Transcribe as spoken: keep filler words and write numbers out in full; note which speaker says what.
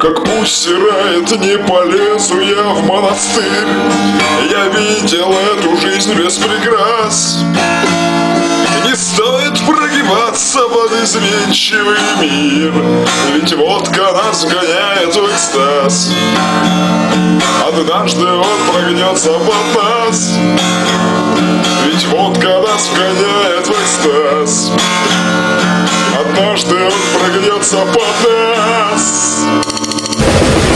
Speaker 1: как пусть стирает, не полезу я в монастырь. Я видел эту жизнь без прикрас. Не стоит прогибаться под изменчивый мир, ведь водка нас вгоняет в экстаз. Однажды он прогнется под нас, ведь водка нас вгоняет в экстаз. Однажды он прогнется под нас.